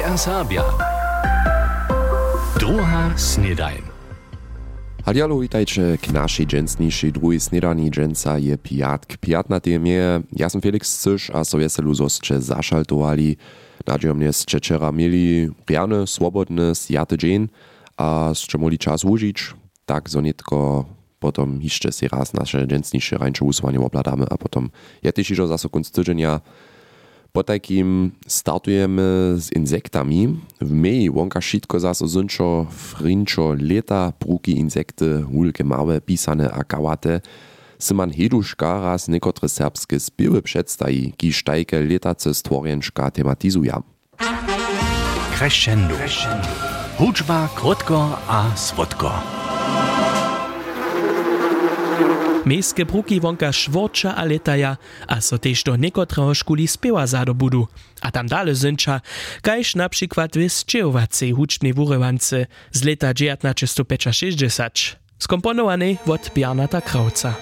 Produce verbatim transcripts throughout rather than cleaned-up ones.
R Serbia. Druga snedajn. Hadialo, witajcie k naszej dżęsniejszej drugiej snedani. Dżęsa je pijatk. Pijatna temie. Ja sam Felix Cysz a so weselu zosće zašaltovali. Nadziejomnie ste včera mieli riane, swobodny, sjaty dzień, a ste mogli czas użyć, tak zonitko potom jeszcze si raz nasze dżęsniejsze rańcze usłanie obladamy, a potom je też iżo zase konc tydzienia. Po takim startujemy z insektami. W meji wonka šitko zase zynčo, frinčo, leta, pruki insekty, hulke małe, pisane a kawate. Syman Heduška raz niekotre serbskie spiewy przedstawi, kiż tajke letace stworjenčka tematizuja. Crescendo. Hudžba, krótko a słodko. Miejskie bruki wonka szworča a letaja, a so tež do niekotreho škuli spiewa zadobudu. A tam dale zynča, kajž na przykład w sčejovacej hučnej vurevance z leta devätnásť šesťdesiat, skomponovanej od Bernata Krauca.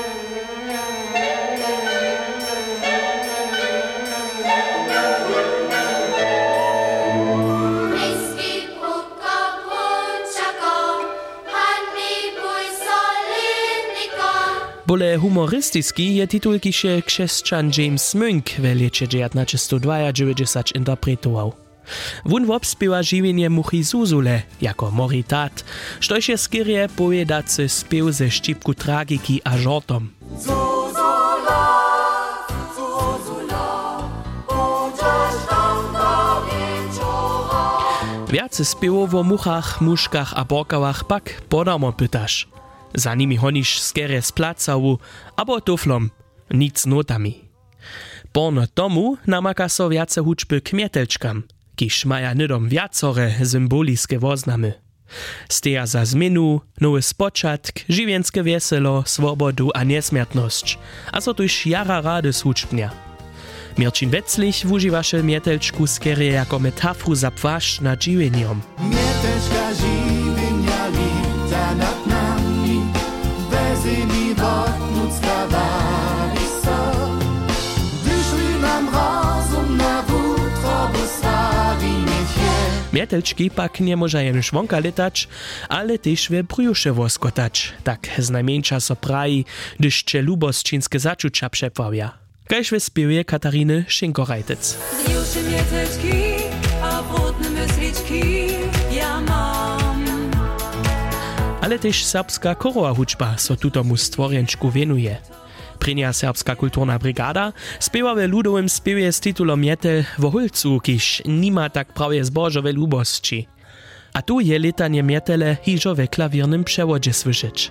Bole humoristiski je titul kiše křesťan James Munk v lecie devätnásť deväťdesiat interpretował. Wun wobspiewa žiwienie muchy Zuzule, jako moritat, štož je skierie pojedacy spiew ze štipku tragiki a žortom. Zuzula, Zuzula, pójdziesz tam do wieczora. Viace spiewow o muchach, muškach a borkawach pak podamo pytaš. Za nimi honiš skere z placawu, abo tuflom, nic notami. Porno tomu namaka so viace hučby kmietelčkam, kiž maja nydom viacore symboliske woznamy. Steja za zmenu, nowy spočatk, žiwienske weselo, swobodu a niesmiertnosć, a so tuž jara rady z hučbnia. Mirčin Wetzlich wužiwaše mietelčku skere jako metaforu za płaszcz nad žiwieniom. Mietelčka žiwienia lita nad nami, bezili wodnucka bawi so. Wyszli nam rozum na wutro, bo stawi niech Mietelčki pak nie może jenož wonka letać, ale też we brjusze woskotać. Tak znajmniejsza so praji, gdyż cze lubosčinske začuća przepławia. Kajž we spiewie Katariny Schinkorajtec. Brjusze mietelčki, a wodne myslički ja mam. Ale też serbska korowa hučba so tutomu stworjenčku venuje. Prenia serbska kulturna brigada spiewa we ludowym spiewie z titulom Mietel wo hulcu, kiž nima tak prawie zbożowe lubosci. A tu je letanie mietele hižo we klawirnym przewodzie słyszeć.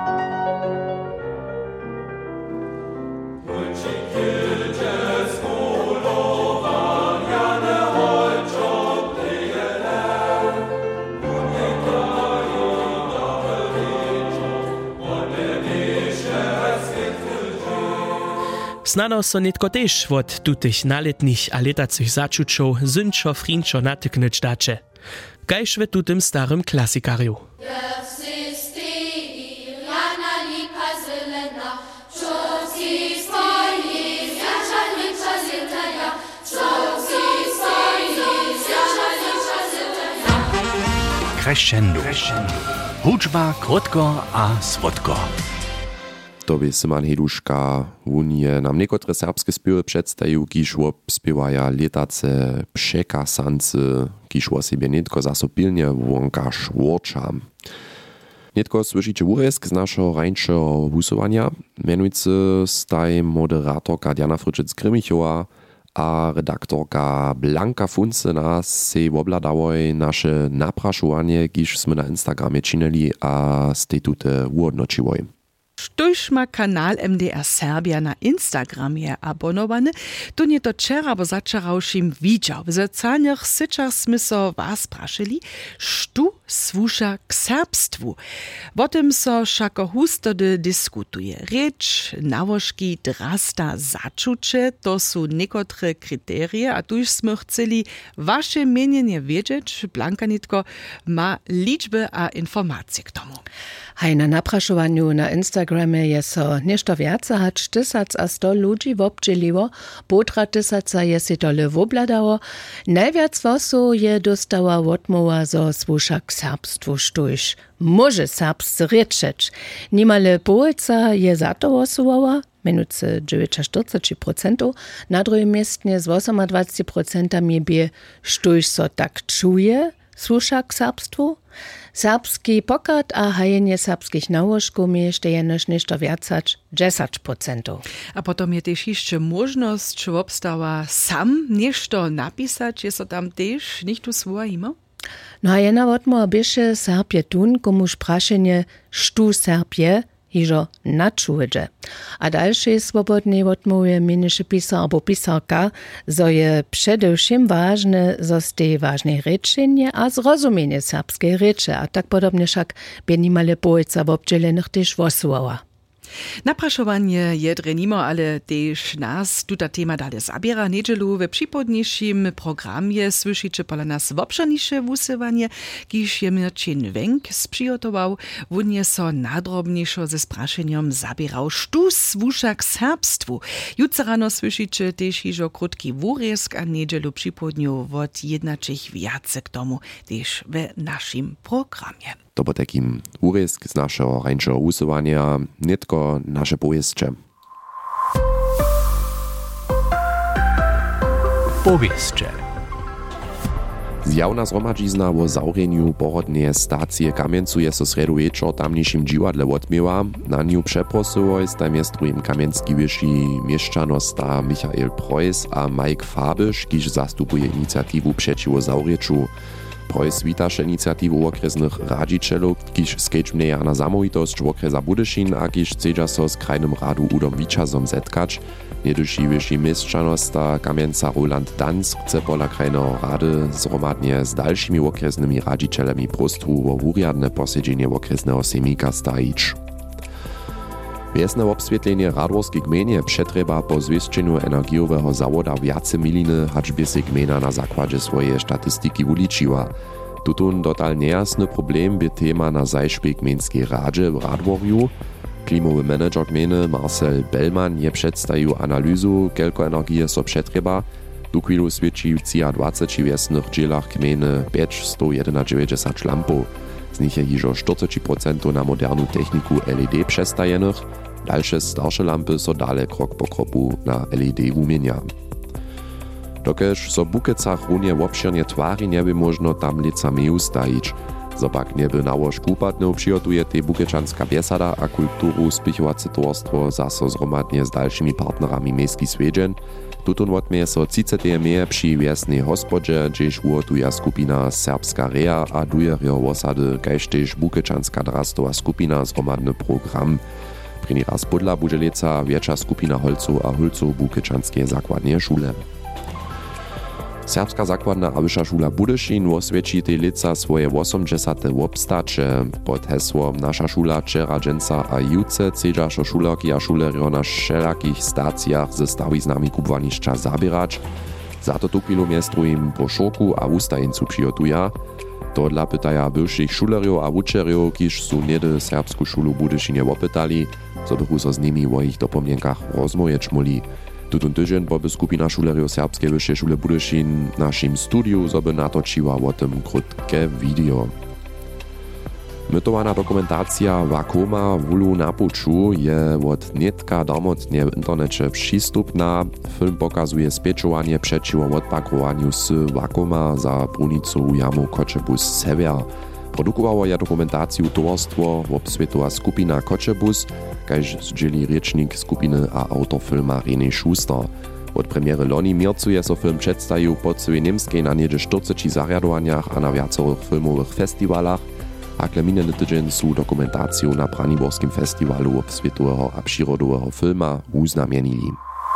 Znano so nitko tež od tutych naletnych a letacych začučov zynčo frinčo natyknyć dače. Kajž ve tutym starym klasikariu. Crescendo. Hudžba, krótko a słodko. To by Syman Heduška, wun je nam niekotre serbskie spiewy przedstawił, kiż spiewaja letace przekasance, kiż o sobie nitko zasopilnie wonka szworča. Nitko słyszycie uresk z naszego rańszego wusowania, mianujcy staj moderatorka Diana Fryczec-Grymichowa a redaktorka Blanka Funcyna se obladałoj nasze napraszowanie, kiż sme na Instagramie činili a stej tute uodnočiłoj. Štož ma kanal M D R Serbia na Instagram je abonowany, to nie to wczera, bo zaczarałšim widział. W socjalnych syczach sme so was praszyli, sztu słusza k serbstwu. O tym so szako husto dyskutuje. Rzecz, nałożki, drasta, začucie, to są niekotre kryterie, a tuż sme chcieli wasze mienienie wiedzieć. Blanka Nitko ma liczby a informacje k tomu. Haj na napraszowaniu na Instagramie je so nešto viaca hač tysac a sto ludzi wobdźěliło, potra tysaca je si tole wobladało. Najviac wosu je dostała wotmowa zo słusza k serbstwu sztuś. Może serbscy ryczeć. Niemale połca je za to wosuwała, mianowicie dziewięćdziesiąt procent, na drugim miestnie z dwadzieścia osiem procent bie sztuś so tak czuje, słusza k serbstwu. Serbski pokat a hajenie serbskich nałożków jeszcze jenoż nešto viacać dziesięć procent. A potom je też jeszcze możność, czy obstała sam nešto napisać, jest to tam też nicht tu swoje? No a jedna wotmo bieše Serb je tun, komuž prašenje štu Serb je, hižo načujeđe. A dalsze swobodne wotmoje miniše pisar abo pisarka, zo je především ważne, zo ste ważne rečenje a zrozumienie serbskiej reče, a tak podobnie však by nimale pojeca wobdźelenych też wosuwała. Napraszowanie je drenimo, ale też nas tuta tema dalej zabiera. Niedzielu we przypodniejszym programie słyszycie pola nas wobszarnisze wusywanie, kiż je Mirčin Wenk sprzygotował. Wun je so nadrobniejszo ze spraszeniem zabierał sztus słusza k serbstwu. Jutro rano słyszycie też iżo krótki wurezk, a niedzielu przypodniu wot jednaczych wiace k tomu też w naszym programie. To bo takim urezk z naszego rańszego usuwania, nie tylko nasze powieście. Powieście. Zjawna zhromadźizna o zawreniu porodnej stacji Kamieńcu je so sredu wieczor tamniejszym dziwadle odmiewa. Na niu przeprosyło jest tam jest drugim kamienski wyższy mieszczanosta Michael Preuss a Mike Fabisch, kiż zastupuje inicjatywę przeciwko zawreciu. Preuss witaše inicjativu okresnych radzicielów, kiż skejczmnieja na samovitost okresa Budyšin a kiż chcedza so z krajnym radu Udom Wiczazom zetkać. Niedyši wyższy mieszczanosta Kamieńca Roland Danz chce pola krajnego rady zhromadnie z dalszymi okresnymi radzicielami prostru o wuriadne posiedzenie okresnego semika stajić. Wiesne obswietlenie radworskich gmenie przetreba po zwieszczeniu energiowego zawoda wiace miliny, haczby się gmena na zakładzie swojej statystyki uliczyła. Tutun dotal niejasny problem by tema na zajszpej gmenskiej radzie w Radworju. Klimowy menedżer gminy Marcel Bellman je przedstawił analizu, kelko energii so przetreba. Tu chwilu świeci w cia dwudziestu wiesnych dzielach gminy pięćset dziewięćdziesiąt lampów. Z nich je jižo czterdzieści procent na modernu techniku L E D przestajenych, dalsze starsze lampy so dale krok po kroku na L E D umienia. Dokeż so bukecach runie obširnie twari nie by można tam licami ustajić. Zopak nie by nałoż kupatny przygotuje te bukeczanska biesada a kulturu spichowace towarstwo zaso zhromadnie z dalszymi partnerami miejski swiedzien. Tutun odmie so třicet meje przy wiesnej hospodzie, gdzieś uotuje skupina Serbska Rea a dujerio osady, kaž tež bukečanska drastowa skupina zhromadny program. První raz podla bude leca wiecza skupina holców a holców bukečanskiej zakładnej szule. Serbska zakładna a wyższa szula Budyšin oswieci tej leca swoje osiemdziesiąte obstacze. Pod hesłom Nasza szula Czera dżęca a juce cedzašo šulerki a šulerio na wszelakich stacjach ze stawiznami kubwaniszcza zabierać. Za to tu kilometru im po šoku a ustajeńcu przygotuja. To dla pytaja bywszych šulerio a wučerio, kiż su niedy serbsku szulu Budyšinie opytali, co bychu so z nimi o ich dopomnienkach rozmojeć muli. Tutun tydzień boby skupina šulerio Serbskiej Wyższej Szule Budyšin w naszym studiu zoby natočiła o tym krótkie video. Mytowana dokumentacja Wakoma wulu na puczu je od netka darmotnie w internecie przystupna. Film pokazuje spieczowanie przeciwko odpakrowaniu z Wakoma za brunicu jamu Koczebus Sever. Produkowało je dokumentację towarstwo obswietowa skupina Koczebus, kaž zdzieli rečnik skupiny a autor filma René Schuster. Od premiery loni miercu je so film przedstawił po całej niemskiej na niedzie czterdziestu zariadowaniach a na wiacorych filmowych festiwalach, a minulý tydzień su dokumentacją na Braniborskim festiwalu obswietowego a przyrodowego filma uznamienili.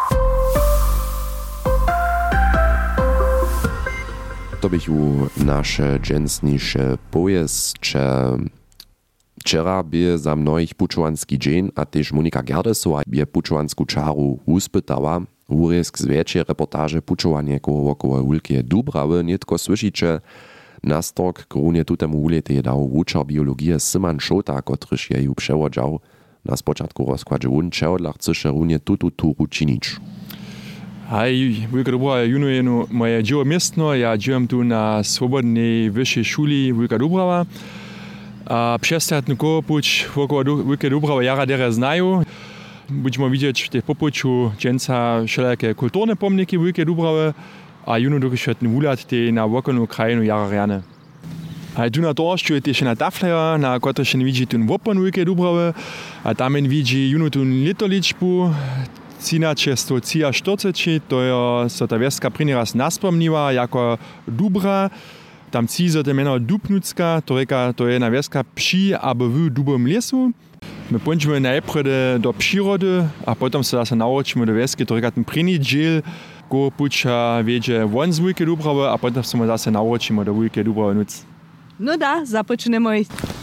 To bychu nasze dżęsniejsze powieście. Wczera by za mnohich pučovanski dzień, a też Monika Gerdesowa je pučovansku czaru uspytała. Urezk z wieczej reportaże pučovanie koło wokoło Ulkie Dubrawy nie tylko słyszycie. Nastork k runie tutemu ulete je dał wučar biologije Simon Šota, kotryż je ju przewodział. Na spoczatku rozkładzie wun, čehodla chceše runie tutu turu činić. Hej, Wujka Dubra, juno je moje dzieło miestno, ja dziełem tu na swobodnej wyższej szuli Wujka Dubrawa. A przestępny kopuć wokół Wujka Dubrawa jara dere znają. Będziemy widzieć w tych popuciu dżęca wszelakie kulturne pomniki Wujka Dubrawy, a juno dokoświetny wulat te na wokolną krajinu jara rane. A tu na dorożdżu jest jeszcze na tafleja, na której się widzi ten wopon Wujka Dubrawy, a tam widzi juno tu litoliczbu, Cina često cija štorceči, to je so ta wieska první raz naspomniła jako Dubra. Tam cí so te meno Dubnucka, to reka, to je na wieska przy albo w dubom lesu. My pączmy najpierw do przyrody, a potem se zase nauczymy do wieski, to reka ten první dziel, go puča wiedzie won z Wujka Dubrawy, a potem se my zase nauczymy do Wujka Dubrawy nuc. No da, započnemo.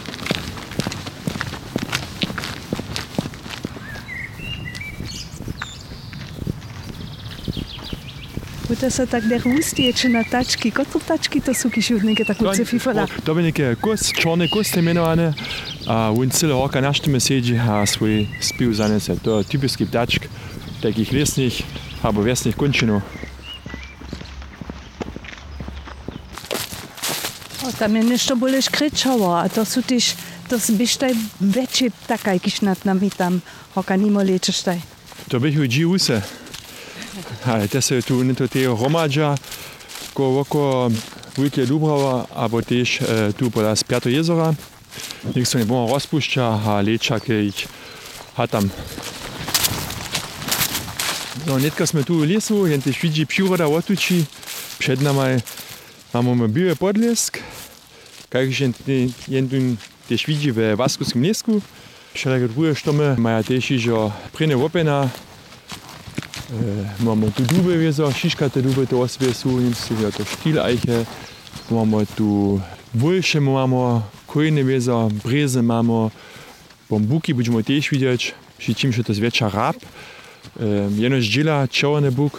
To są tak der ustieče na tački. Kotro tački to sú kiš neke takú cefifola? To by neke kost, čorne koste menované. A on celé roka na štime sedí a svoj spiv zanese. To je typický ptačk takých lesných alebo vesných končinov. O, tam je nešto boleš kričalo. A to sú tiež, to byš taj väčšie ptakaj, kiš nad nami tam hoka nimo liečeš taj. To bych ju dži use. Ale to se tu nie to te hromadža, ko oko Wujka Dubrawa, abo tež e, tu poda z Piato jezera. Nik se ne bomo rozpušča, a lečake ich ha tam. No, netka sme tu v lesu, jen tež vidí příroda otuči. Před nami máme biły podlesk, kajž jen tu tež vidí ve Vaskuskim lesku. Všelake druge štomy maja tež ižo prene wopena. Mamy tu duby wiezo, šiškate duby to osvie sú, nimsi je to štílajche. Mamy tu wulše mamy, kojne wiezo, breze mamy. Bambuki budeme tež vidieť, przy čím, že to zväčša rab. Jenož džila, červený buk.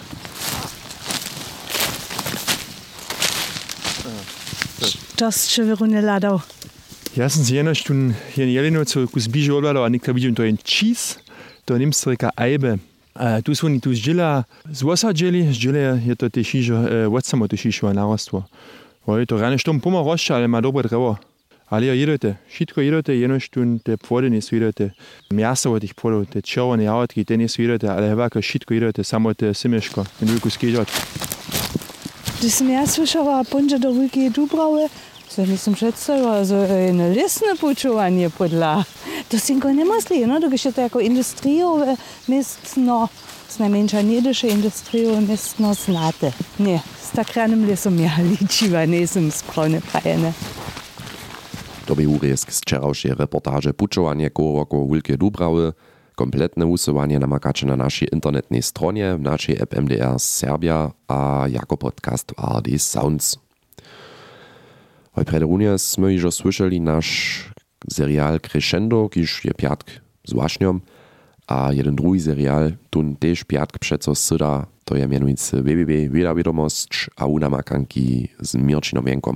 To z čeverune ladał. Ja som si jenož tu jen jeleno, co kus bíže odladal, a nikto vidím to jen čís, to nimsi reka ajbe. A tu sú oni tu zdžila zvosadžili, zdžile je to tež ižo, vodsamo to šišova narostwo. Je to rane štom poma rošča, ale má dobre drevo. Ale jo jedete, šitko jedete, jenož tu te płody nie sú jedete. Miasto od tých płodov, te červené jahotky, te nie sú jedete, ale hevako šitko jedete, samo te simeško, ten veľkú skežot. Když som ja slyšala ponže do Wujky Dubrawy, so nisem představila, so jedno lesne počúvanie podľa. To sinko nemyslí, no, když je to jako industriové městno, s najmenša nedeše industriové městno znáte. Ne, s tak ranym lesom ja ličiva, nesem správne prajene. To by urezk z včerajšej reportáže pučovanie koło Wujky Dubrawy. Kompletne usuwanie namakacie na naszej internetnej stronie, w naszej app M D R Serbia, a jako podcast w R D Sounds. Hoj prederunie sme ižo słyšeli nasz serial Crescendo, kiž je piatk z Wašňom, a jeden druhý serial, tun tež piatk přeco syda, to je mienujúci w w w tečka Vida Wiadomosť a unamakanki s Mirčinom Jenkom.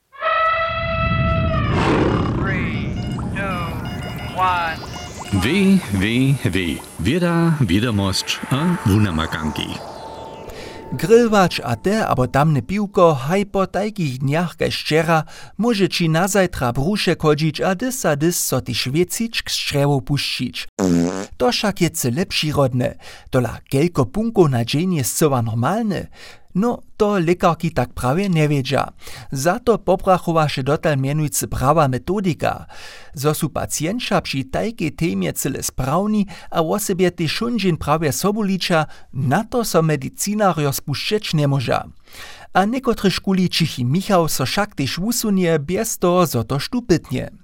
W, W, W. Vida Wiadomosť a unamakanki. Grillwać a te abo tamne piwko haj po takich dniach kaž wczera może ci na zajtra brusze chodzić a dys a dys so ty švecičk z črewu puščić. To však je cyle przyrodne, tola kelko punko na dzień jest cowa normalne. No, to lekarki tak prawie nie wiedzia. Za to poprachowaše dotal mienujcy prawa metodika. Zo su pacjenča przy tajkej temie cyle sprawni, a o sobie ty šundžin prawie sobu liča, na to so medicinario spuščeć nie moža. A niekotry škuli Čichy Michał so však tyž usunie bez toho, zo to štupytnie.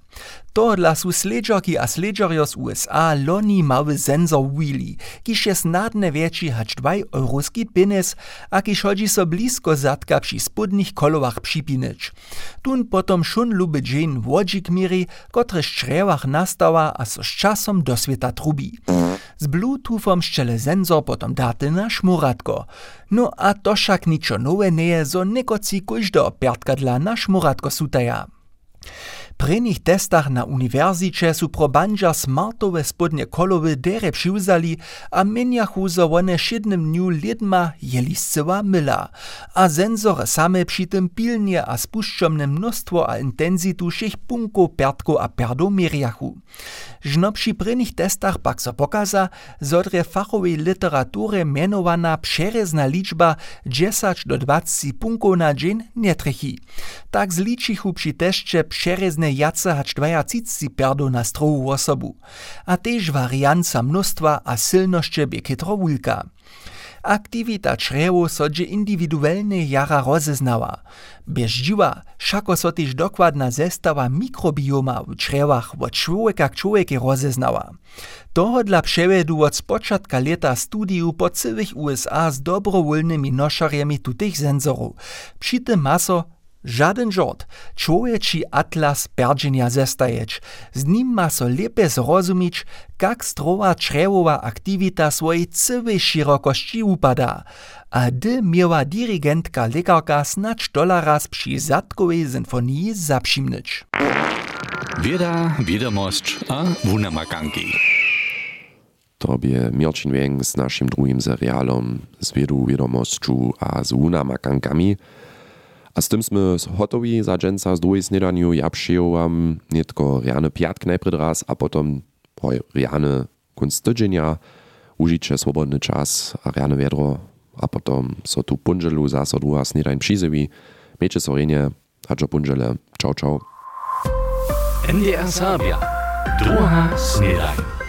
Tohodla su sledžerki a sledžerjo z U S A loni mały sensor wheelie, kiž je snadne větši hač dwaj euroski pines, a kiž hodzi so blisko zadka przy spodnych kolowach připinič. Tun potom šun luby dżin wodzik miri, kotrež črewach nastawa a so z časom do sveta trubi. Z Bluetoothom ščele sensor potom date na šmuratko. No a to však ničo nowe neje, zo nekoci kujždo opjertkadla na šmuratko sutaja. Pri nich testach na uniwersycie su probandža smartowe spodnie kolowy dere přiwzali a menjachu, zo one šednym dniu lidma jeli zcyła myla, a sensory same przy tym pilnie a spuščomne mnóstwo a intenzitu všech punko, pertko a perdo meriachu. Žno przy prynych testach pak so pokaza, zo dre fachowej literaturze mianowana przerezna liczba dziesięć do dwadzieścia punków na dzień nie trechi. Tak zličichu przy teście przerezne jace hač dwadzieścia perdo na strohu osobu, a tež varianca mnóstwa a silnošće bie kytro wulka. Aktivita črewu sodźe indywidualne jara rozeznała. Bez dziwa, šako so tež dokładna zestawa mikrobioma w črewach od człowieka k człowieku rozeznała. Tohodla przevedu od spočatka leta studiu po całych U S A z dobrowolnymi nošarjemi tutych sensorów. Przy tym maso żaden żart, człowieczy atlas perdzenia zestajeć. Z nim ma so lepe zrozumieć, jak strowa czrewowa aktywita swojej całej szerokości upada. A dy miała dirigentka lekarka snacz dolara przy zadkowej symfonii zaprzimnyć. Wieda, wiadomość a wunamakanki. Tobie Mirčin Weng z naszym drugim serialom z wiedu, wiadomościu a z wunamakankami. A z tym sme hotowi za dżęca z drugiej snedaniu. Ja przyjąłam nie tylko reane piatk najpierw raz, a potom hoj, reane kunst tydzienia, użycie swobodny czas, a reane wiadro, a potom so tu punżelu zaso druga snedań przyzywi. Miejcie sorenie, hadżo punżele. Ciao, ciao. N D R Serbia. Druga snedań.